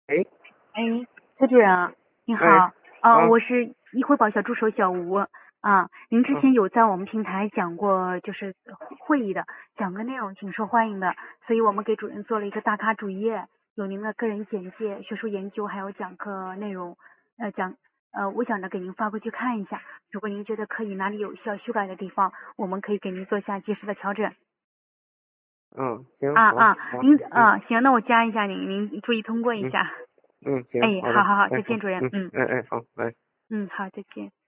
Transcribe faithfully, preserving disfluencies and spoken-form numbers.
哎哎，崔主任啊，您哎好，啊， 啊我是易惠宝小助手小吴啊。您之啊前有在我们平台讲过，就是会议的，讲个内容挺受欢迎的，所以我们给主任做了一个大咖主页，有您的个人简介、学术研究还有讲课内容，呃讲呃，我想着给您发过去看一下，如果您觉得可以，哪里有需要修改的地方，我们可以给您做下及时的调整。 嗯，行，好啊啊， 好，嗯您啊行，那我加一下您，您注意通过一嗯下。 嗯，行， 哎， 好的， 好好好， 哎好， 再见，主任， 嗯嗯哎哎好，来。 嗯，好，再见。